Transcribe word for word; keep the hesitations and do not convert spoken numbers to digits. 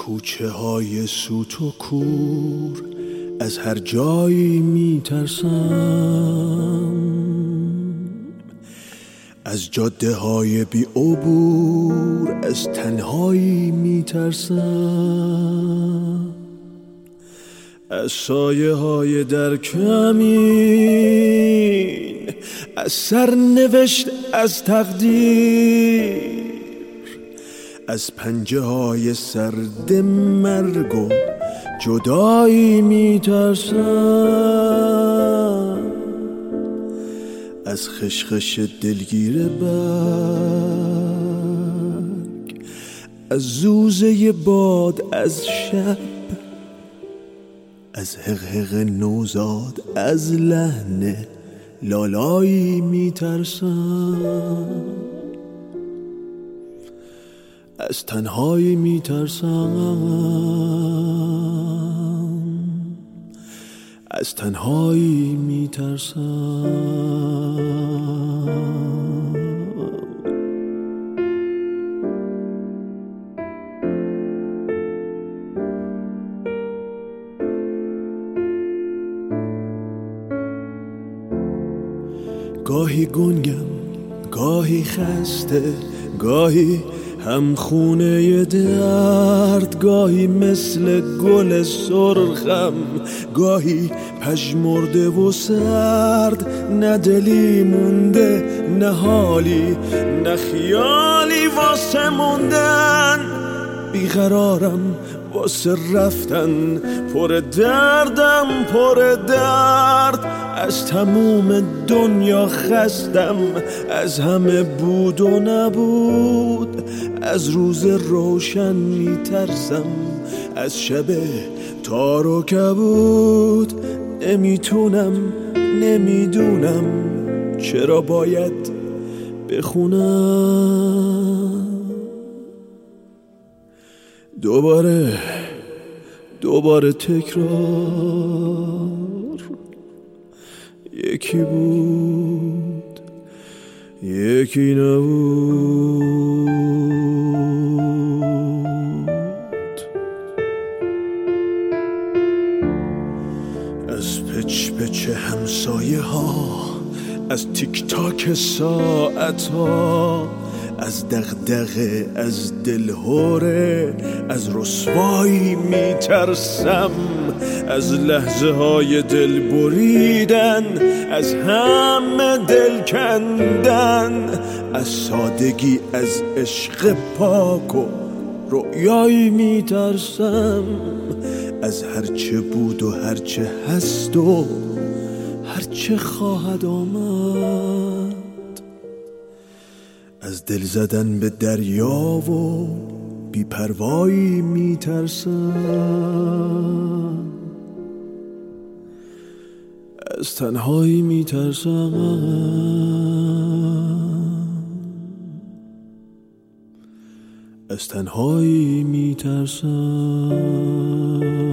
کوچه های سوت و کور، از هر جایی میترسم، از جاده های بی عبور، از تنهایی میترسم، از سایه های در کمین، از سرنوشت، از تقدیر، از پنجه های سرد مرگ و جدایی میترسم، از خشخش دلگیر برگ، از زوزه باد، از شب، از حقحق نوزاد، از لحن لالایی میترسم، از تنهایی میترسم، از تنهایی میترسم. گاهی گنگم، گاهی خسته، گاهی همخونه درد، گاهی مثل گل سرخم، گاهی پژمرده و سرد، نه دلی مونده، نه حالی، نه خیالی واسه موندن، بیقرارم واسه رفتن، پر دردم، پر درد، از تموم دنیا خستم، از همه بود و نبود، از روز روشن میترسم، از شب تار و کبود، نمیتونم، نمیدونم چرا باید بخونم. دوباره دوباره تکرار، یکی بود یکی نبود، از پچ پچ همسایه ها، از تیک تاک ساعت ها، از دغدغه، از دلهوره، از رسوایی میترسم، از لحظه های دل بریدن، از همه دل کندن، از سادگی، از عشق پاک و رؤیایی میترسم، از هرچه بود و هرچه هست و هرچه خواهد آمد، از دل زدن به دریا و بی‌پروایی میترسم، از تنهایی میترسم، از تنهایی میترسم.